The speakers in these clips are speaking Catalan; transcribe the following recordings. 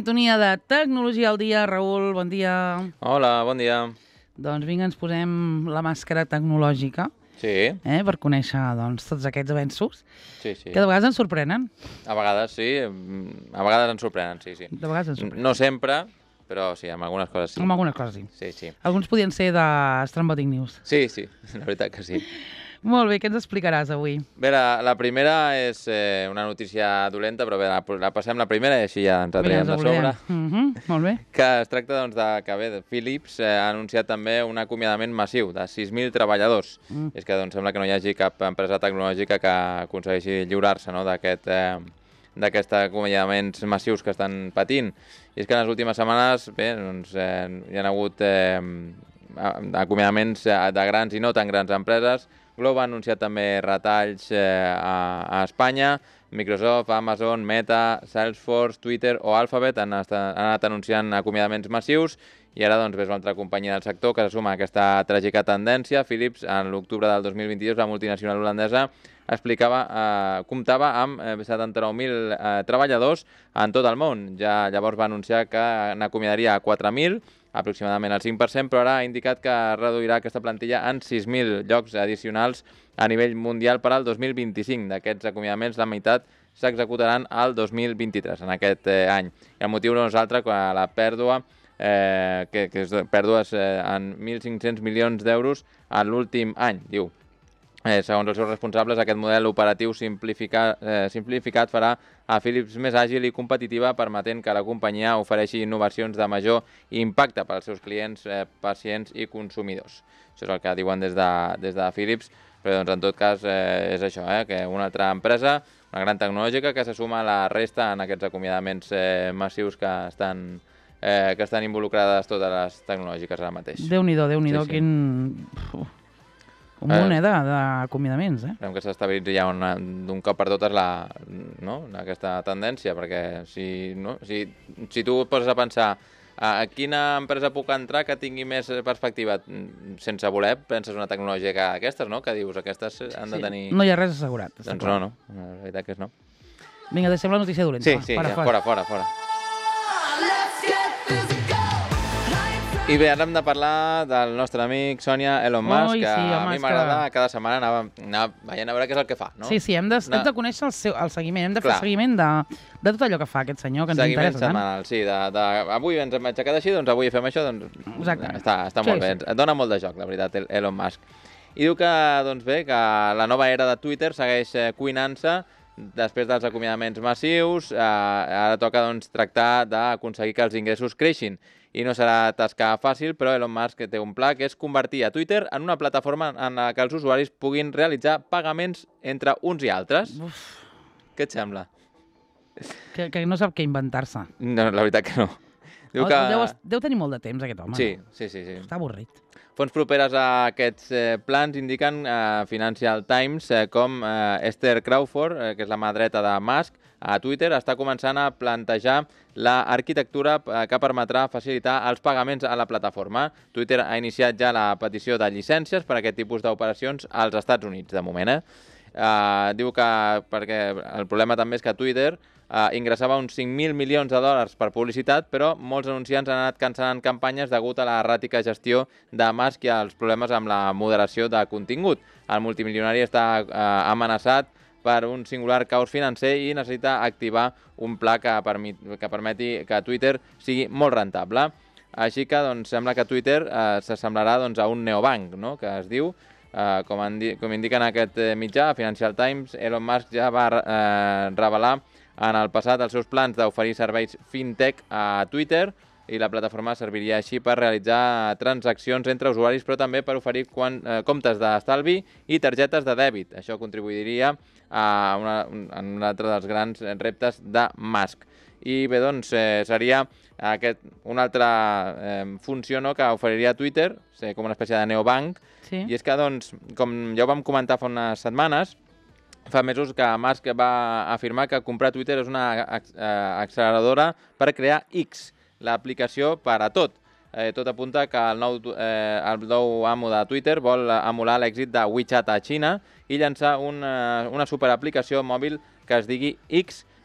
sintonia de Tecnologia al dia. Raül, bon dia. Hola, bon dia. Doncs vinga, ens posem la màscara tecnològica per conèixer tots aquests avenços que de vegades ens sorprenen. A vegades sí, a vegades ens sorprenen, sí. De vegades ens sorprenen. No sempre, però sí, amb algunes coses sí. Amb algunes coses sí. Sí. Alguns podien ser de Strambotic News. Sí, la veritat que sí. Molt bé, què ens explicaràs avui? Bé, la primera és una notícia dolenta, però bé, la passem la primera i així ja ens la traiem de sobre. Molt bé. Que es tracta que Philips ha anunciat també un acomiadament massiu de 6.000 treballadors. És que sembla que no hi hagi cap empresa tecnològica que aconsegueixi lliurar-se d'aquests acomiadaments massius que estan patint. I és que en les últimes setmanes hi ha hagut acomiadaments de grans i no tan grans empreses. Globo ha anunciat també retalls a Espanya. Microsoft, Amazon, Meta, Salesforce, Twitter o Alphabet han anat anunciant acomiadaments massius i ara ves una altra companyia del sector que se suma a aquesta tràgica tendència. Philips, en l'octubre del 2022, la multinacional holandesa, comptava amb 79.000 treballadors en tot el món. Ja llavors va anunciar que n'acomiadaria 4.000, aproximadament el 5%, però ara ha indicat que reduirà aquesta plantilla en 6.000 llocs addicionals a nivell mundial per al 2025. D'aquests acomiadaments, la meitat s'executaran al 2023, en aquest any. I el motiu no és altre que la pèrdua, que és pèrdues en 1.500 milions d'euros en l'últim any, diu. Segons els seus responsables, aquest model operatiu simplificat farà a Philips més àgil i competitiva, permetent que la companyia ofereixi innovacions de major impacte per als seus clients, pacients i consumidors. Això és el que diuen des de Philips, però en tot cas és això, que una altra empresa, una gran tecnològica, que se suma a la resta en aquests acomiadaments massius que estan involucrades totes les tecnològiques ara mateix. Déu-n'hi-do, quin... Un munt d'acomiadaments, Esperem que s'estabilitzi ja d'un cop per totes aquesta tendència, perquè si tu et poses a pensar a quina empresa puc entrar que tingui més perspectiva, sense voler, penses una tecnologia d'aquestes, no? Que dius, aquestes han de tenir... No hi ha res assegurat. Doncs no, la veritat que és no. Vinga, deixem la notícia dolenta. Sí, fora. I bé, ara hem de parlar del nostre amic Sònia, Elon Musk, que a mi m'agrada cada setmana anar veient a veure què és el que fa, no? Sí, hem de conèixer el seguiment, hem de fer el seguiment de tot allò que fa aquest senyor, que ens interessa tant. Seguiment setmanal, sí, avui ens hem aixecat així, doncs avui fem això, doncs està molt bé, et dona molt de joc, la veritat, Elon Musk. I diu que la nova era de Twitter segueix cuinant-se després dels acomiadaments massius. Ara toca tractar d'aconseguir que els ingressos creixin. I no serà tasca fàcil, però Elon Musk té un pla que és convertir a Twitter en una plataforma en la que els usuaris puguin realitzar pagaments entre uns i altres. Què et sembla? Que no sap què inventar-se. No, la veritat que no. Deu tenir molt de temps, aquest home. Sí. Està avorrit. Fonts properes a aquests plans indiquen Financial Times com Esther Crawford, que és la mà dreta de Musk, a Twitter, està començant a plantejar l'arquitectura que permetrà facilitar els pagaments a la plataforma. Twitter ha iniciat ja la petició de llicències per a aquest tipus d'operacions als Estats Units, de moment. Diu que perquè el problema també és que Twitter ingressava uns 5.000 milions de dòlars per publicitat, però molts anunciants han anat cancel·lant campanyes degut a l'erràtica gestió de Musk i als problemes amb la moderació de contingut. El multimilionari està amenaçat per un singular caos financer i necessita activar un pla que permeti que Twitter sigui molt rentable. Així que sembla que Twitter s'assemblarà a un neobanc, no? Que es diu. Com indica en aquest mitjà, Financial Times, Elon Musk ja va revelar en el passat els seus plans d'oferir serveis fintech a Twitter, i la plataforma serviria així per realitzar transaccions entre usuaris, però també per oferir comptes d'estalvi i targetes de dèbit. Això contribuiria a un altre dels grans reptes de Musk. I bé, seria una altra funció que oferiria Twitter, com una espècie de neobanc, i és que, com ja ho vam comentar fa unes setmanes, fa mesos que Musk va afirmar que comprar Twitter és una acceleradora per crear X, l'aplicació per a tot. Tot apunta que el nou amo de Twitter vol emular l'èxit de WeChat a Xina i llançar una superaplicació mòbil que es digui X,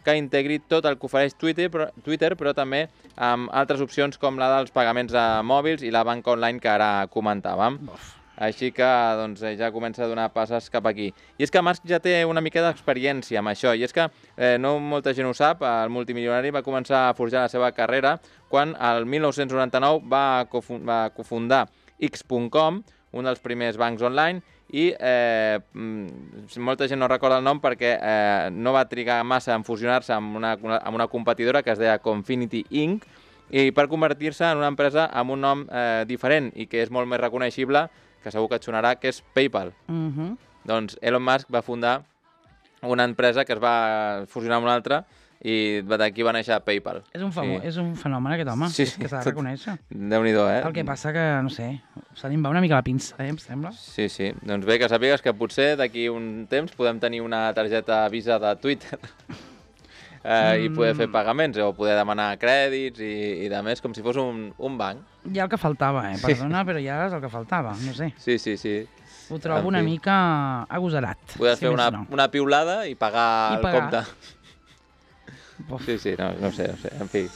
que integri tot el que ofereix Twitter, però també amb altres opcions com la dels pagaments a mòbils i la banca online que ara comentàvem. Així que doncs, ja comença a donar passes cap aquí. I és que Musk ja té una mica d'experiència amb això, i és que no molta gent ho sap, el multimilionari va començar a forjar la seva carrera quan el 1999 va cofundar X.com, un dels primers bancs online, i molta gent no recorda el nom perquè no va trigar massa en fusionar-se amb una competidora que es deia Confinity Inc., i per convertir-se en una empresa amb un nom diferent i que és molt més reconeixible, que segur que et sonarà, que és PayPal. Doncs Elon Musk va fundar una empresa que es va fusionar amb una altra i d'aquí va néixer PayPal. És un fenomen aquest home, que s'ha de reconèixer. Déu-n'hi-do, El que passa que, no sé, se li va una mica la pinça, em sembla. Sí. Doncs bé, que sàpigues que potser d'aquí un temps podem tenir una targeta Visa de Twitter i poder fer pagaments o poder demanar crèdits i de més, com si fos un banc. Ja el que faltava, perdona, però ja és el que faltava, no sé. Sí. Ho trobo una mica agosarat. Podem fer una piulada i pagar el compte. Sí, no sé, en fi.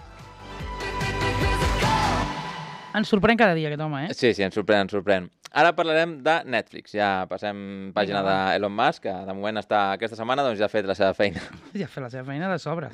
Ens sorprèn cada dia aquest home, Sí, ens sorprèn. Ara parlarem de Netflix. Ja passem pàgina d'Elon Musk, que de moment aquesta setmana ja ha fet la seva feina. Ja ha fet la seva feina de sobres.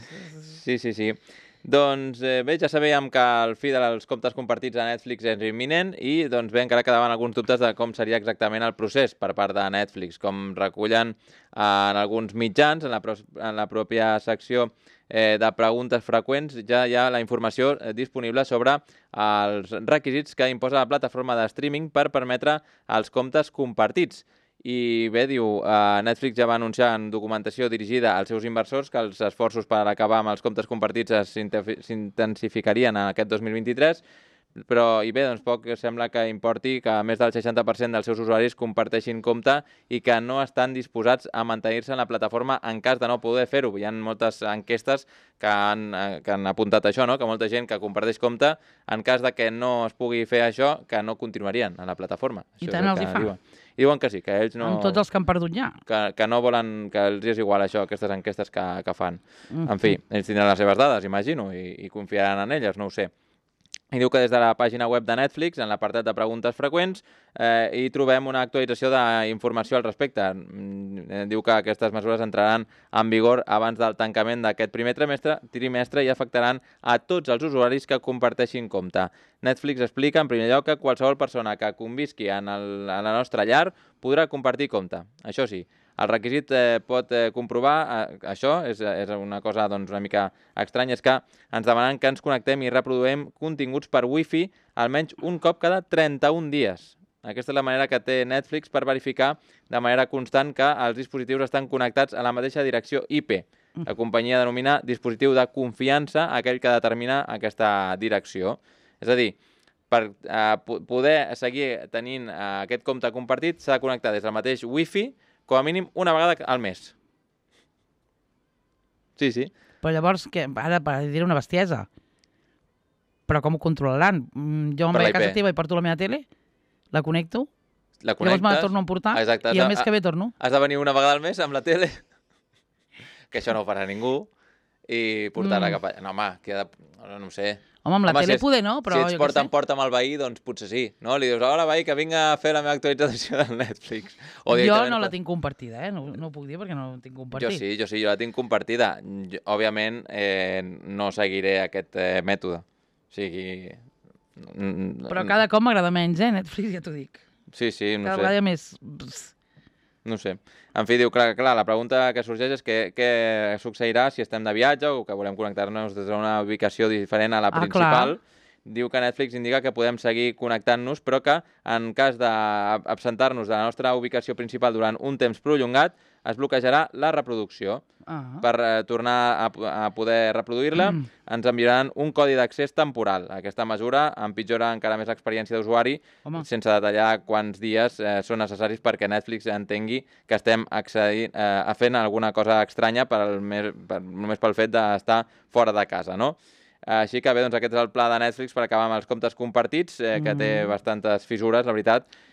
Sí. Doncs bé, ja sabíem que el fi dels comptes compartits a Netflix és imminent i doncs bé, encara quedaven alguns dubtes de com seria exactament el procés per part de Netflix, com recullen en alguns mitjans, en la pròpia secció de preguntes freqüents, ja hi ha la informació disponible sobre els requisits que imposa la plataforma de streaming per permetre els comptes compartits. I bé, diu, Netflix ja va anunciar en documentació dirigida als seus inversors que els esforços per acabar amb els comptes compartits s'intensificarien en aquest 2023, però i bé, doncs poc sembla que importi que més del 60% dels seus usuaris comparteixin compte i que no estan disposats a mantenir-se en la plataforma en cas de no poder fer-ho. Hi ha moltes enquestes que han apuntat això, no? Que molta gent que comparteix compte, en cas de que no es pugui fer això, que no continuarien a la plataforma. I tant els hi fa. I diuen que sí, que ells no... Amb tots els que han perdut ja. Que no volen, que els és igual això, aquestes enquestes que fan. En fi, ells tindran les seves dades, imagino, i confiaran en elles, no ho sé. I diu que des de la pàgina web de Netflix, en l'apartat de preguntes freqüents, hi trobem una actualització d'informació al respecte. Diu que aquestes mesures entraran en vigor abans del tancament d'aquest primer trimestre i afectaran a tots els usuaris que comparteixin compte. Netflix explica, en primer lloc, que qualsevol persona que convisqui en la nostra llar podrà compartir compte. Això sí, el requisit pot comprovar, això és una cosa una mica estranya, és que ens demanen que ens connectem i reproduïm continguts per Wi-Fi almenys un cop cada 31 dies. Aquesta és la manera que té Netflix per verificar de manera constant que els dispositius estan connectats a la mateixa direcció IP. La companyia denomina dispositiu de confiança aquell que determina aquesta direcció. És a dir, per poder seguir tenint aquest compte compartit s'ha de connectar des del mateix Wi-Fi com a mínim una vegada al mes. Sí. Però llavors, ara diré una bestiesa, però com ho controlaran? Jo me'n vaig a casa teva i porto la meva tele, la connecto, llavors me la torno a emportar i el mes que ve torno. Has de venir una vegada al mes amb la tele, que això no ho farà ningú, i portar-la cap allà. No, home, no sé... Home, amb la tele poder no, però si ets porta amb el veí, doncs potser sí. No? Li dius, hola veí, que vinc a fer la meva actualització del Netflix. Jo no la tinc compartida, no ho puc dir perquè no la tinc compartida. Jo sí, jo la tinc compartida. Òbviament no seguiré aquest mètode. O sigui... Però cada cop m'agrada menys, Netflix, ja t'ho dic. Sí, no sé. Cada vegada més... No sé. En fi, diu, clar, la pregunta que sorgeix és què succeirà si estem de viatge o que volem connectar-nos des d'una ubicació diferent a la principal. Diu que Netflix indica que podem seguir connectant-nos, però que en cas d'absentar-nos de la nostra ubicació principal durant un temps prolongat, es bloquejarà la reproducció. Per tornar a poder reproduir-la, ens enviaran un codi d'accés temporal. Aquesta mesura empitjora encara més l'experiència d'usuari, sense detallar quants dies són necessaris perquè Netflix entengui que estem accedint a fent alguna cosa estranya només pel fet d'estar fora de casa, no? Així que bé, doncs aquest és el pla de Netflix per acabar amb els comptes compartits, que té bastantes fissures, la veritat,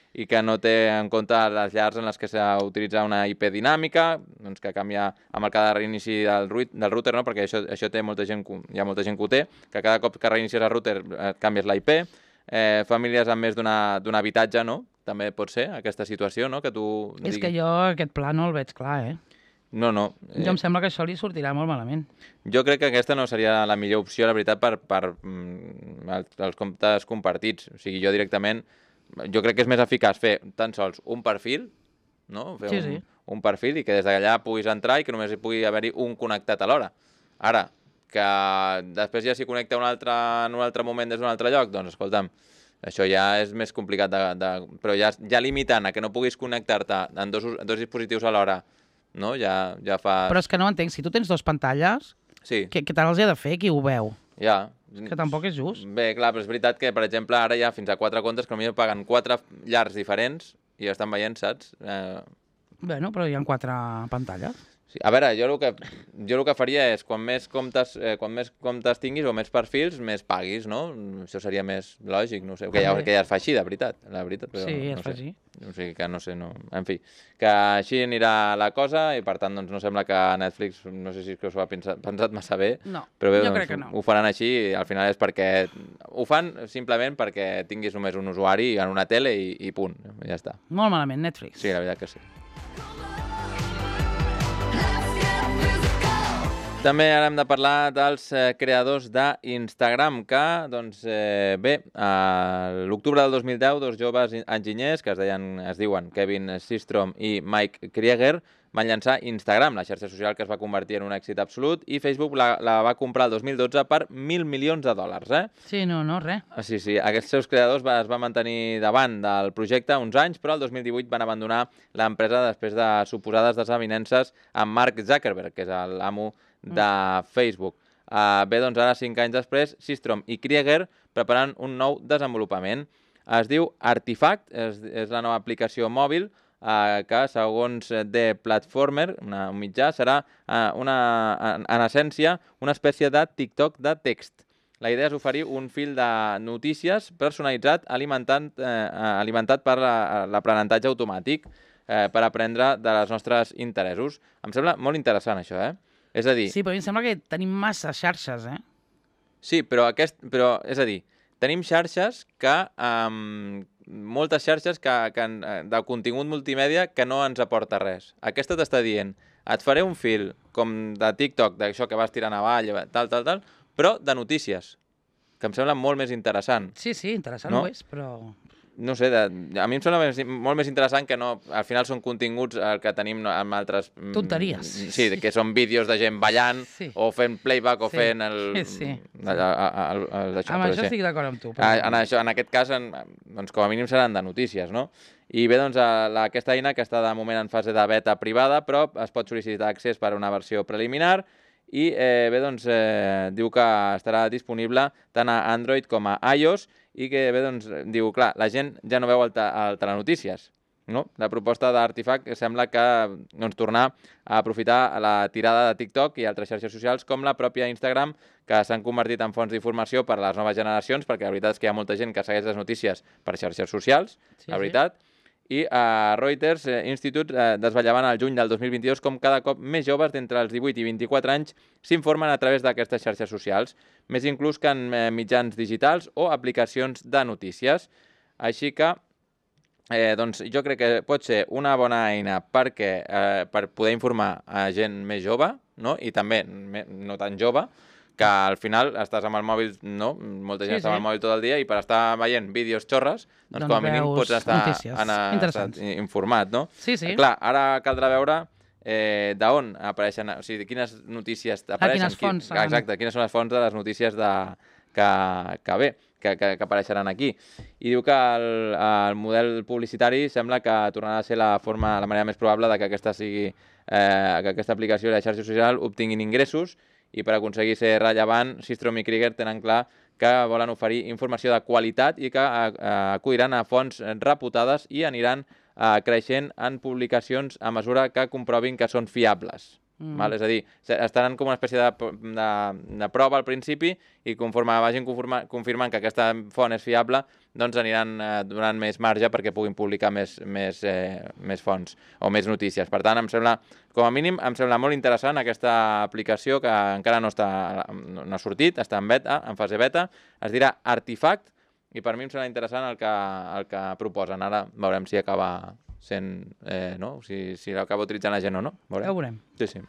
i que no té en compte les llars en les que s'utilitza una IP dinàmica, doncs que canvia amb el cada reinici del router, no? Perquè això té molta gent, hi ha molta gent que ho té, que cada cop que reinicies el router canvies la IP, famílies amb més d'un habitatge, no? També pot ser aquesta situació, no? Que tu És que jo aquest pla no el veig clar, No. Jo em sembla que això li sortirà molt malament. Jo crec que aquesta no seria la millor opció, la veritat, per els comptes compartits. O sigui, jo directament, jo crec que és més eficaç fer tan sols un perfil, no? Fer un perfil i que des d'allà puguis entrar i que només hi pugui haver-hi un connectat alhora. Ara, que després ja s'hi connecta en un altre moment des d'un altre lloc, doncs escolta'm, això ja és més complicat, però ja limitant a que no puguis connectar-te en dos dispositius alhora, no? Ja fa... Però és que no entenc, si tu tens dues pantalles, què tal els hi ha de fer? Qui ho veu? Ja. Que tampoc és just. Bé, clar, però és veritat que, per exemple, ara hi ha fins a 4 comptes que potser paguen 4 llars diferents i estan veient, saps? Bueno, però hi ha 4 pantalles. Sí. A veure, jo el que faria és, quan més comptes tinguis o més perfils, més paguis, no? Això seria més lògic, no sé, que ja es fa així, de veritat. Però sí, es fa així. O sigui que no sé, no... En fi, que així anirà la cosa i, per tant, doncs no sembla que Netflix, no sé si és que s'ho ha pensat massa bé, però bé, jo crec que no. Ho faran així i al final és perquè... Ho fan simplement perquè tinguis només un usuari en una tele i punt, ja està. Molt malament, Netflix. Sí, la veritat que sí. També ara hem de parlar dels creadors d'Instagram, que, doncs, bé, l'octubre del 2010, dos joves enginyers, que es diuen Kevin Systrom i Mike Krieger, van llançar Instagram, la xarxa social que es va convertir en un èxit absolut, i Facebook la va comprar el 2012 per $1.000 milions. Sí, no, res. Sí, aquests seus creadors es van mantenir davant del projecte uns anys, però el 2018 van abandonar l'empresa després de suposades desavinences amb Mark Zuckerberg, que és l'amo de Facebook. Bé, doncs ara, 5 anys després, Systrom i Krieger preparen un nou desenvolupament. Es diu Artifact, és la nova aplicació mòbil que, segons The Platformer, un mitjà, serà en essència una espècie de TikTok de text. La idea és oferir un fil de notícies personalitzat alimentat per l'aprenentatge automàtic per aprendre dels nostres interessos. Em sembla molt interessant això, És a dir... Sí, però a mi em sembla que tenim massa xarxes, Sí, però és a dir, tenim xarxes que... moltes xarxes de contingut multimèdia que no ens aporta res. Aquesta t'està dient, et faré un fil com de TikTok, d'això que vas tirant avall, tal, però de notícies, que em sembla molt més interessant. Sí, interessant ho és, però... No sé, a mi em sembla molt més interessant que no... Al final són continguts que tenim amb altres... Tonteries. Sí, que són vídeos de gent ballant o fent playback o fent el... Sí. Amb això estic d'acord amb tu. En aquest cas, doncs, com a mínim seran de notícies, no? I bé, doncs, aquesta eina, que està de moment en fase de beta privada, però es pot sol·licitar accés per una versió preliminar i bé, doncs, diu que estarà disponible tant a Android com a iOS i que bé, doncs, diu, clar, la gent ja no veu el telenotícies, no? La proposta d'Artifact sembla que doncs, tornar a aprofitar la tirada de TikTok i altres xarxes socials com la pròpia Instagram, que s'han convertit en fonts d'informació per a les noves generacions, perquè la veritat és que hi ha molta gent que segueix les notícies per xarxes socials, la veritat. I a Reuters Institute desvetllaven al juny del 2022 com cada cop més joves d'entre els 18 i 24 anys s'informen a través d'aquestes xarxes socials, més inclús que en mitjans digitals o aplicacions de notícies. Així que doncs, jo crec que pot ser una bona eina per poder informar a gent més jove, no? I també no tan jove, que al final estàs amb el mòbil, no? Molta gent està amb el mòbil tot el dia i per estar veient vídeos xorres, doncs com a mínim pots estar informat, no? Sí. Clar, ara caldrà veure d'on apareixen, o sigui, quines notícies apareixen. Quines fonts. Exacte, quines són les fonts de les notícies que apareixeran aquí. I diu que el model publicitari sembla que tornarà a ser la manera més probable de que aquesta aplicació i la xarxa social obtinguin ingressos, i per aconseguir ser rellevant, Systrom i Krieger tenen clar que volen oferir informació de qualitat i que acudiran a fonts reputades i aniran creixent en publicacions a mesura que comprovin que són fiables. És a dir, estaran com una espècie de prova al principi i conforme vagin confirmant que aquesta font és fiable, doncs aniran donant més marge perquè puguin publicar més fonts o més notícies. Per tant, com a mínim, em sembla molt interessant aquesta aplicació que encara no ha sortit, està en fase beta, es dirà Artifact, i per mi em sembla interessant el que proposen. Ara veurem si acaba sent, si l'acaba utilitzant la gent o no. Ja ho veurem. Sí.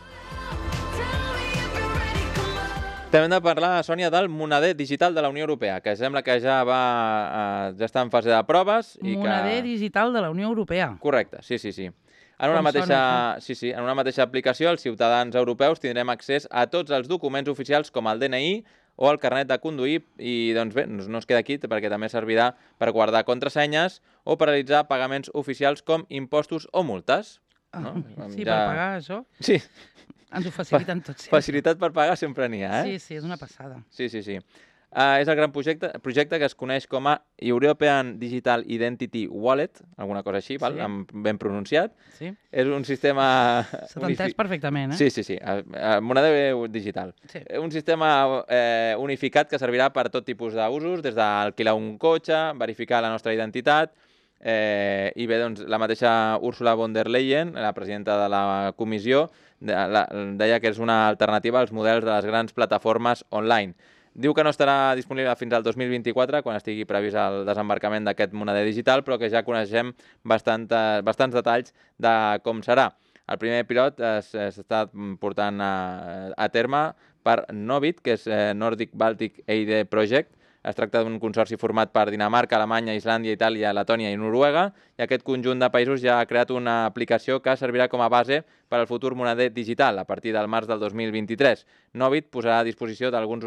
També hem de parlar, Sònia, del moneder digital de la Unió Europea, que sembla que ja està en fase de proves. Moneder digital de la Unió Europea. Correcte, sí. En una mateixa aplicació, els ciutadans europeus tindrem accés a tots els documents oficials com el DNI o el carnet de conduir i, doncs bé, no es queda aquí perquè també servirà per guardar contrasenyes o per realitzar pagaments oficials com impostos o multes. Sí, per pagar això? Sí. Ens ho faciliten tot sempre. Facilitat per pagar sempre n'hi ha, Sí, és una passada. Sí. És el gran projecte que es coneix com a European Digital Identity Wallet, alguna cosa així, ben pronunciat. Sí. És un sistema... Se t'ha entès perfectament, Sí. Moneder digital. Sí. Un sistema unificat que servirà per tot tipus d'usos, des d'alquilar un cotxe, verificar la nostra identitat, i bé, doncs, la mateixa Ursula von der Leyen, la presidenta de la comissió, deia que és una alternativa als models de les grans plataformes online. Diu que no estarà disponible fins al 2024, quan estigui previst el desembarcament d'aquest moneder digital, però que ja coneixem bastants detalls de com serà. El primer pilot s'està portant a terme per Novit, que és Nordic Baltic Aid Project. Es tracta d'un consorci format per Dinamarca, Alemanya, Islàndia, Itàlia, Letònia i Noruega, i aquest conjunt de països ja ha creat una aplicació que servirà com a base per al futur moneder digital a partir del març del 2023. Novit posarà a disposició d'alguns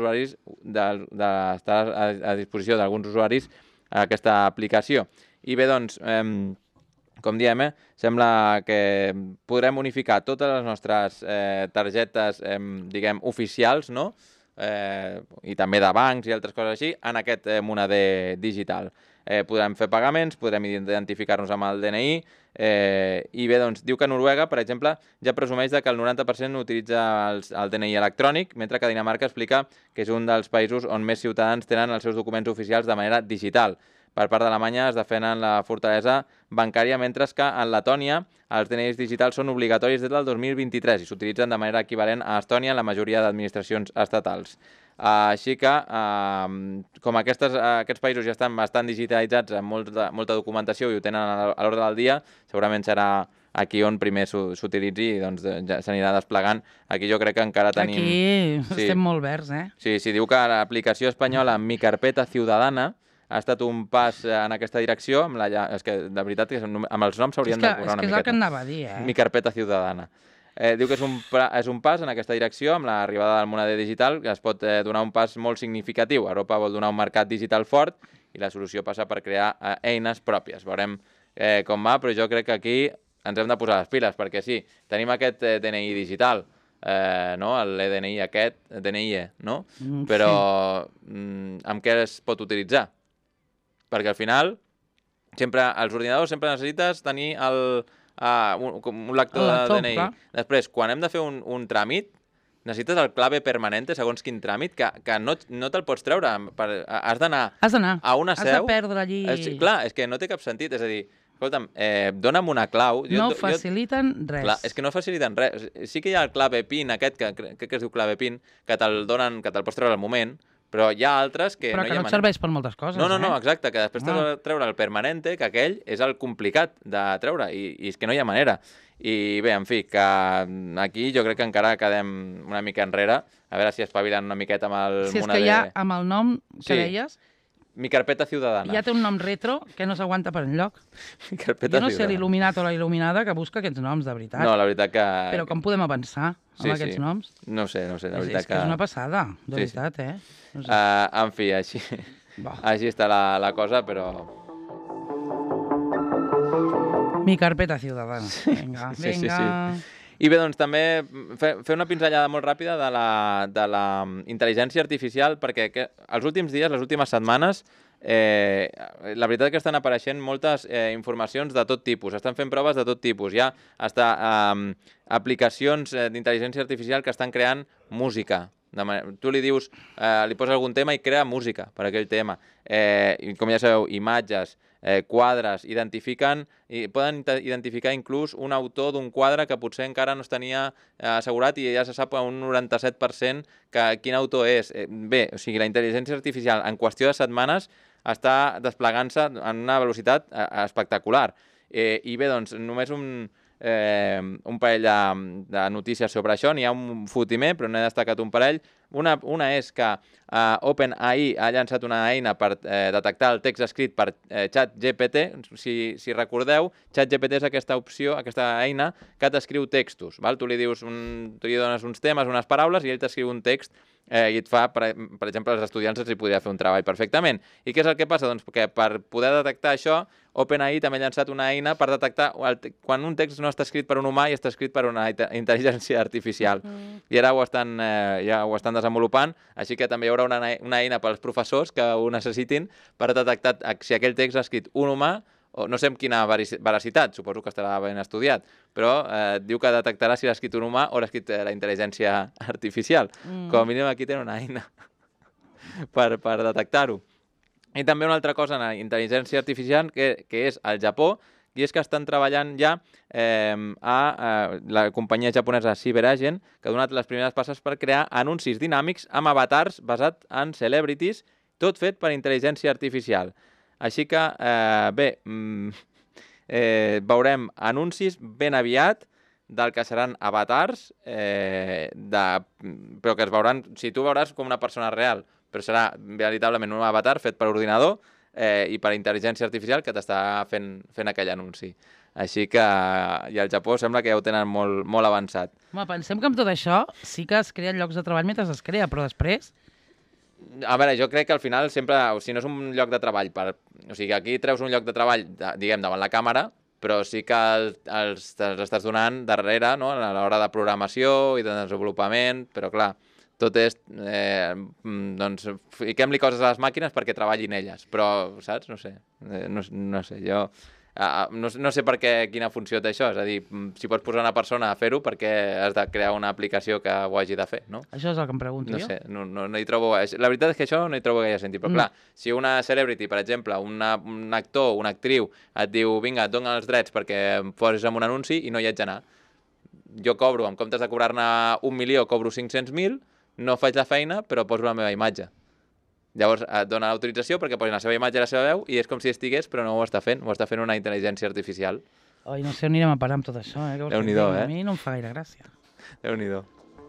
usuaris aquesta aplicació. I bé, doncs, com diem, sembla que podrem unificar totes les nostres targetes, diguem, oficials, no?, i també de bancs i altres coses així, en aquest moneder digital. Podrem fer pagaments, podrem identificar-nos amb el DNI, i bé, doncs, diu que Noruega, per exemple, ja presumeix que el 90% utilitza el DNI electrònic, mentre que Dinamarca explica que és un dels països on més ciutadans tenen els seus documents oficials de manera digital. Per part d'Alemanya es defenen la fortalesa bancària, mentre que en Letònia els DNIs digitals són obligatoris des del 2023 i s'utilitzen de manera equivalent a Estònia en la majoria d'administracions estatals. Així que, com aquests països ja estan bastant digitalitzats amb molta documentació i ho tenen a l'ordre del dia, segurament serà aquí on primer s'utilitzi i doncs ja s'anirà desplegant. Aquí jo crec que encara tenim... Aquí estem molt verds, Sí, diu que l'aplicació espanyola Mi Carpeta Ciudadana ha estat un pas en aquesta direcció, és que de veritat amb els noms s'haurien de currar una miqueta. És que és el que anava a dir, Mi Carpeta Ciudadana. Diu que és un pas en aquesta direcció, amb l'arribada del moneder digital, que es pot donar un pas molt significatiu. Europa vol donar un mercat digital fort i la solució passa per crear eines pròpies. Veurem com va, però jo crec que aquí ens hem de posar les piles, perquè sí, tenim aquest DNI digital, l'EDNI aquest, DNI, no? Però amb què es pot utilitzar? Perquè al final, als ordinadors sempre necessites tenir un lector de DNI. Després, quan hem de fer un tràmit, necessites el clave permanente, segons quin tràmit, que no te'l pots treure. Has d'anar a una seu... Has de perdre allí... Clar, és que no té cap sentit. És a dir, escolta'm, dona'm una clau... No faciliten res. Clar, és que no faciliten res. Sí que hi ha el clave PIN aquest, que crec que es diu clave PIN, que te'l pots treure al moment, però hi ha altres que no hi ha manera. Però que no et serveix per moltes coses, No, exacte, que després t'has de treure el permanente, que aquell és el complicat de treure, i és que no hi ha manera. I bé, en fi, que aquí jo crec que encara quedem una mica enrere, a veure si espavilen una miqueta amb el moneder. Si és que ja amb el nom que deies... Mi Carpeta Ciudadana. Ja té un nom retro que no s'aguanta per enlloc. Mi Carpeta Ciudadana. Jo no sé l'il·luminat o la il·luminada que busca aquests noms, de veritat. No, la veritat que... Però com podem avançar amb aquests noms? No sé, la veritat que... És que és una passada, de veritat, No sé. En fi, així està la cosa, però... Mi Carpeta Ciudadana. Vinga. Sí. I bé, doncs també fer una pinzellada molt ràpida de la intel·ligència artificial, perquè els últims dies, les últimes setmanes, la veritat és que estan apareixent moltes informacions de tot tipus, estan fent proves de tot tipus, hi ha aplicacions d'intel·ligència artificial que estan creant música. Tu li dius, li poses algun tema i crea música per aquell tema. Com ja sabeu, imatges, quadres, poden identificar inclús un autor d'un quadre que potser encara no es tenia assegurat i ja se sap un 97% quin autor és. Bé, o sigui, la intel·ligència artificial en qüestió de setmanes està desplegant-se en una velocitat espectacular. I bé, doncs, només un parell de notícies sobre això, n'hi ha un fotimer, però n'he destacat un parell. Una és que OpenAI ha llançat una eina per detectar el text escrit per ChatGPT. Si recordeu, ChatGPT és aquesta opció, aquesta eina que t'escriu textos. Tu li dones uns temes, unes paraules, i ell t'escriu un text i et fa, per exemple, als estudiants els hi podria fer un treball perfectament. I què és el que passa? Doncs que per poder detectar això, OpenAI també ha llançat una eina per detectar quan un text no està escrit per un humà i està escrit per una intel·ligència artificial. I ara ja ho estan desenvolupant, així que també hi haurà una eina pels professors que ho necessitin per detectar si aquell text l'ha escrit un humà, no sé amb quina veracitat, suposo que estarà ben estudiat, però diu que detectarà si l'ha escrit un humà o l'ha escrit la intel·ligència artificial. Com a mínim aquí tenen una eina per detectar-ho. I també una altra cosa en la intel·ligència artificial, que és al Japó, i és que estan treballant ja a la companyia japonesa CyberAgent, que ha donat les primeres passes per crear anuncis dinàmics amb avatars basats en celebrities, tot fet per intel·ligència artificial. Així que, bé, veurem anuncis ben aviat del que seran avatars, però que es veuran, si tu veuràs com una persona real, però serà veritablement un avatar fet per ordinador i per intel·ligència artificial que t'està fent aquell anunci. Així que i al Japó sembla que ja ho tenen molt avançat. Home, pensem que amb tot això sí que es creen llocs de treball mentre es crea, però després... A veure, jo crec que al final sempre, si no és un lloc de treball, o sigui, aquí treus un lloc de treball, diguem, davant la càmera, però sí que els estàs donant darrere, no?, a l'hora de programació i de desenvolupament, però clar, tot és, doncs, fiquem-li coses a les màquines perquè treballin elles, però, saps? No sé, jo... No sé per què, quina funció té això, és a dir, si pots posar una persona a fer-ho, perquè has de crear una aplicació que ho hagi de fer, no? Això és el que em pregunto jo. No sé, no hi trobo... La veritat és que això no hi trobo gaire sentit, però clar, si una celebrity, per exemple, un actor, una actriu, et diu, vinga, et donen els drets perquè em posis en un anunci i no hi haig d'anar. Jo cobro, en comptes de cobrar-ne 1 milió, cobro 500.000, no faig la feina, però poso la meva imatge. Llavors et dona l'autorització perquè posin la seva imatge i la seva veu i és com si estigués, però no ho està fent una intel·ligència artificial. Ai, no sé on anirem a parar amb tot això, Déu-n'hi-do, A mi no em fa gaire gràcia. Déu-n'hi-do.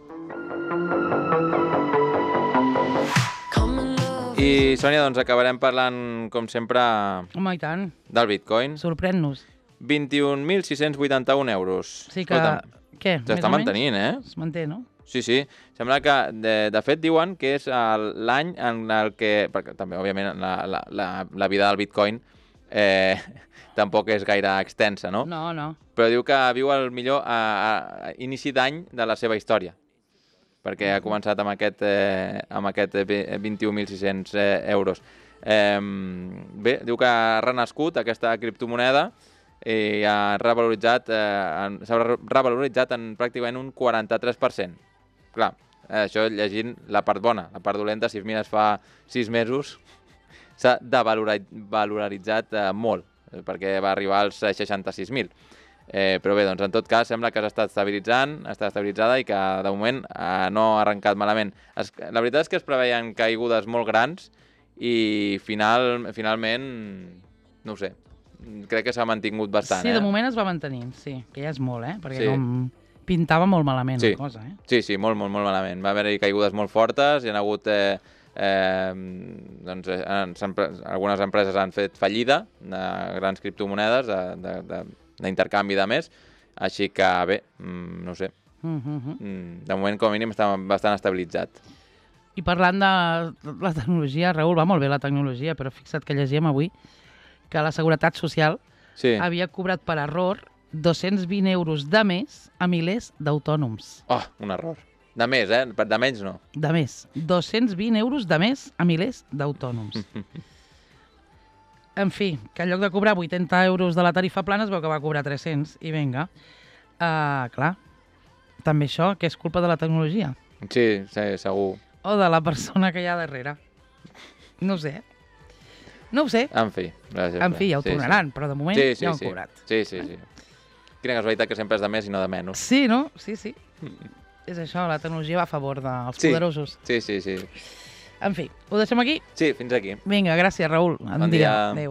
I, Sònia, doncs acabarem parlant, com sempre, home, i tant, del Bitcoin. Sorprèn-nos. 21.681 euros. Sí que... Escolta, què? S'està mantenint, Es manté, no? Sí. Sembla que, de fet, diuen que és l'any en el que... Perquè també, òbviament, la vida del Bitcoin tampoc és gaire extensa, no? No. Però diu que viu el millor inici d'any de la seva història, perquè ha començat amb aquest 21.600 euros. Bé, diu que ha renascut aquesta criptomoneda i s'ha revaloritzat en pràcticament un 43%. Clar, això llegint la part bona. La part dolenta, si es mires fa 6 mesos, s'ha devaloritzat molt, perquè va arribar als 66.000. Però bé, doncs en tot cas sembla que està estabilitzada i que de moment no ha arrencat malament. La veritat és que es preveien caigudes molt grans i finalment, no ho sé, crec que s'ha mantingut bastant. Sí, de moment es va mantenint, sí, que ja és molt, perquè com pintava molt malament la cosa, Sí, molt malament. Va haver-hi caigudes molt fortes, hi ha hagut... algunes empreses han fet fallida de grans criptomonedes, d'intercanvi de més, així que bé, no sé. De moment, com a mínim, està bastant estabilitzat. I parlant de la tecnologia, Raül, va molt bé la tecnologia, però fixa't que llegíem avui que la Seguretat Social havia cobrat per error 220 euros de més a milers d'autònoms. Oh, un error. De més, de menys no. De més. 220 euros de més a milers d'autònoms. En fi, que en lloc de cobrar 80 euros de la tarifa plana es veu que va cobrar 300 i vinga. Clar, també això, que és culpa de la tecnologia. Sí, segur. O de la persona que hi ha darrere. No ho sé. No ho sé. En fi, ja ho tornaran, però de moment ja ho han cobrat. Sí. Quina casualitat que sempre és de més i no de menys. Sí, no? Sí. És això, la tecnologia va a favor dels poderosos. Sí. En fi, ho deixem aquí? Sí, fins aquí. Vinga, gràcies, Raül. Bon dia. Adéu.